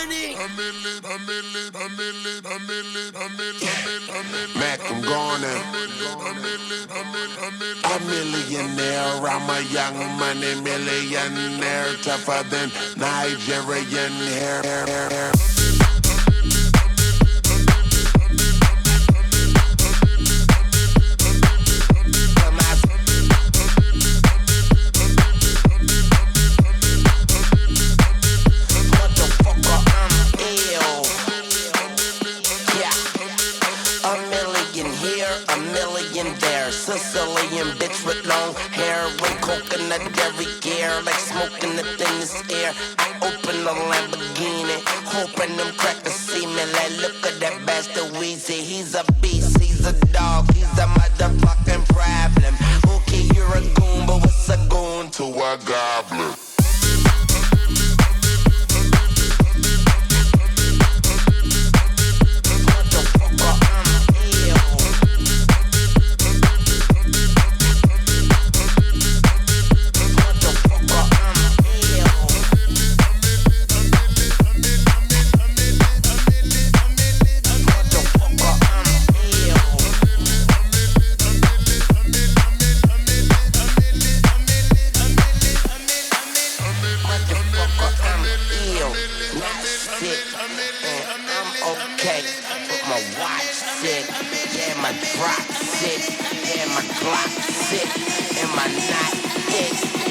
Mac, I'm gonna. A millionaire, I'm a young money millionaire, tougher than Nigerian hair. A million here, a million there. Sicilian bitch with long hair and coconut every gear, like smoking the thinnest air. I open a Lamborghini, hoping them crackers see me. Like, look at that bastard Weezy. He's a beast, he's a dog, he's a motherfucking problem. Okay, you're a goon, but what's a goon to a goblin? Okay, but my watch sick, yeah, my drop sick, yeah, my Glock sick, and my knot thick.